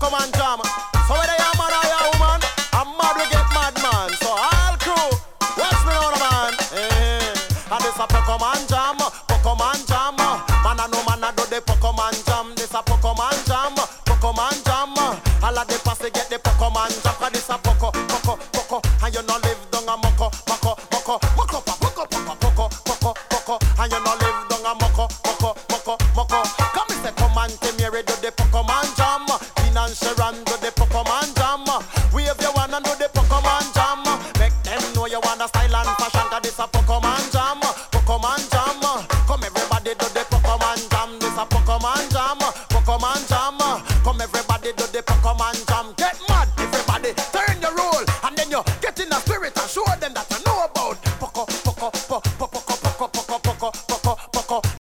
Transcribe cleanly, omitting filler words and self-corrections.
Pokemon jam. So whether you're man or you're woman, I'm mad we get mad man. So all crew, watch me on man. And this a Pokemon jam, Pokemon jam. Man I know man I do the Pokemon jam. This a Pokemon jam, Pokemon jam. All of the pass get the Pokemon jam. Cause this a Poco, and you no live down a Moko. And you no live down a Moko. Come and say come and tell me do the Pokemon jam. Dean and Sharon do the Pokemon jam. Wave you wanna do the Pokemon jam. Make them know you wanna style and fashion. Cause this a Pokemon jam, Pokemon jam. Come everybody do the Pokemon jam. This a Pokemon jam, Pokemon